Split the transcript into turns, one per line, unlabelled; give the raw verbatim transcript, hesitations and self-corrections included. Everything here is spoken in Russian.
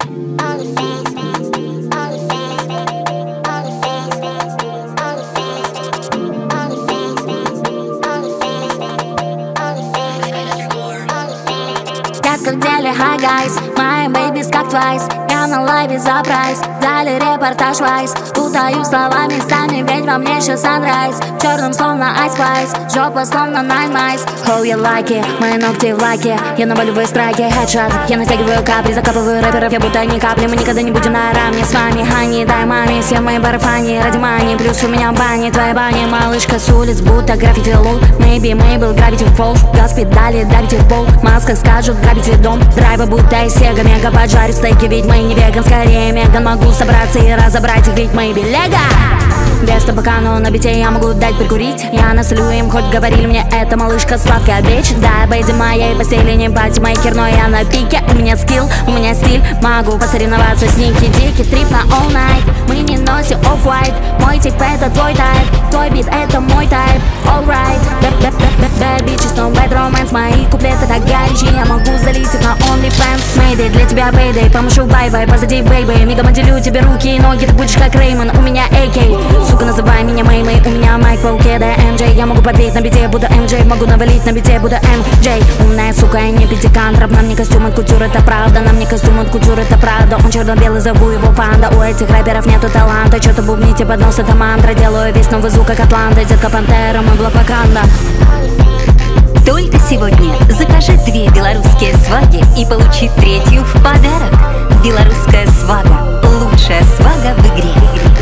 Детка в деле, hi guys, my baby's как твайс. Я на лайве за прайс, дали репортаж вайс. Путаю слова местами, ведь во мне еще sunrise. В черном словно ice spice, жопа словно nine mice. Oh, you like it, мои ногти в лаке. Я наваливаю страйки, headshot. Я натягиваю капли, закапываю рэперов, я будто ни капли. Мы никогда не будем наравне с вами, хани. Дай маме все мои барфани, ради мани. Плюс у меня бани, твоя баня. Малышка с улиц, будто граффити лол. Maybe, maybe, gravity falls. Газ педали, давите в пол. Маска скажут, грабите дом. Драйва будто из сега, мега поджарю стейки, ведь мы не веган. Скорее меган, могу собраться и разобрать их, ведь мы белега. Без табака, но на бите я могу дать прикурить. Я насолю им, хоть говорили мне, эта малышка сладкая бич. Да, бейди моей постели, не патимейкер, но я на пике. У меня скилл, у меня стиль, могу посоревноваться с Ники Дики. Трип на all night, мы не носим off-white. Мой тип это твой тайп, твой бит это мой тайп. Alright, bad bitches, no bad romance. Мои куплеты так горячие, я могу залить их на OnlyFans. Mayday, для тебя payday, помышу бай-бай, позади бейбэй. Мигом отделю тебе руки и ноги, ты будешь как Реймон. У меня эй кей, сука, называй меня Мэй-Мэй. У меня майк по уке, да эм джей. Я могу попеть на бите, буду эм джей. Могу навалить на бите, буду эм джей. Умная сука, я не пятикантроп. Нам не костюм от кутюр, это правда. Нам не костюм от кутюр, это правда. Он черно-белый, зову его панда. У этих рэперов нету таланта. Чё-то бубните под нос, это мантра. Делаю весь новый звук, как Атланта. Детка Пантера, мы блокпоканда.
Только сегодня закажи две белорусские сваги и получи третью в подарок. Белорусская свага – лучшая свага в игре.